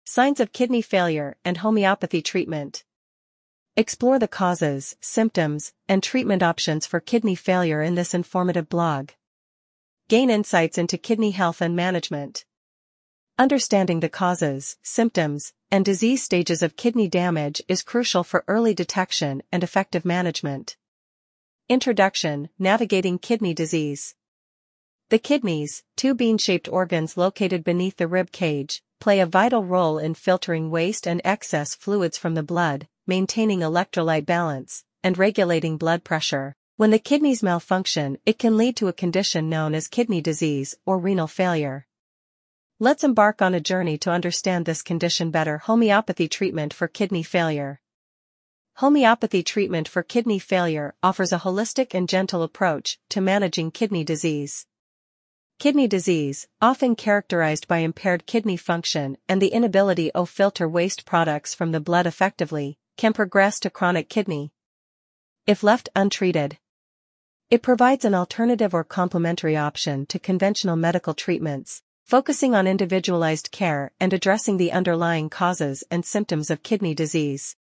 Signs of kidney failure and homeopathy treatment. Explore the causes, symptoms, and treatment options for kidney failure in this informative blog. Gain insights into kidney health and management. Understanding the causes, symptoms, and disease stages of kidney damage is crucial for early detection and effective management. Introduction: Navigating kidney disease. The kidneys, two bean-shaped organs located beneath the rib cage, play a vital role in filtering waste and excess fluids from the blood, maintaining electrolyte balance, and regulating blood pressure. When the kidneys malfunction, it can lead to a condition known as kidney disease or renal failure. Let's embark on a journey to understand this condition better. Homeopathy treatment for kidney failure. Homeopathy treatment for kidney failure offers a holistic and gentle approach to managing kidney disease. Kidney disease, often characterized by impaired kidney function and the inability to filter waste products from the blood effectively, can progress to chronic kidney if left untreated. It provides an alternative or complementary option to conventional medical treatments, focusing on individualized care and addressing the underlying causes and symptoms of kidney disease.